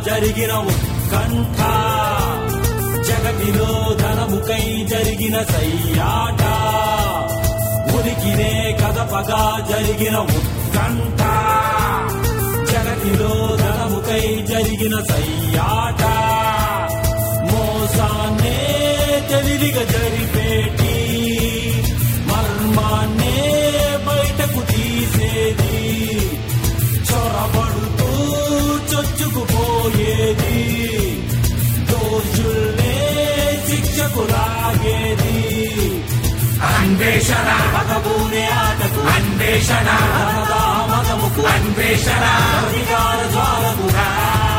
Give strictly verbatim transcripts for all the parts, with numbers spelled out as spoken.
జరిగిన ఉత్కంఠ జగతిలో ధనముకై జరిగిన సయ్యాట ఉనికినే కదపగా జరిగిన ఉత్కంఠ జగతిలో ధనముకై జరిగిన సయ్యాట మోసాన్నే తెలివిగా జరిపేటి మర్మాన్నే బయటకు తీసేది చొరబడుతూ చొచ్చుకుపోయేది దోషుల్నే శిక్షకు లాగేది అన్వేషణ మగబూనే ఆటకు అన్వేషణ మగముకు అన్వేషణ అధికార జ్వాలకుగా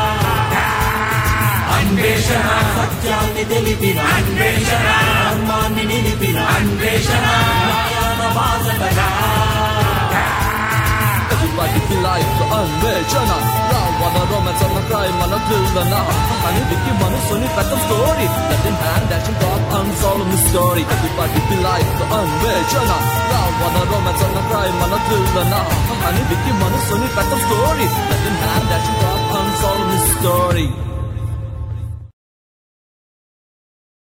అన్వేషణ సత్యాన్ని తెలిపిన అన్వేషణ ధర్మాన్ని నిలిపిన అన్వేషణ న్యాయాల బాసటగా Everybody be like the Anveshana Ravana romance on the crime and a thriller Honey Vicky Manusoni pattern story Let them hand dashing top unsolved mystery Everybody be like the Anveshana Ravana romance on the crime and a thriller Honey Vicky Manusoni pattern story Let them hand dashing top unsolved mystery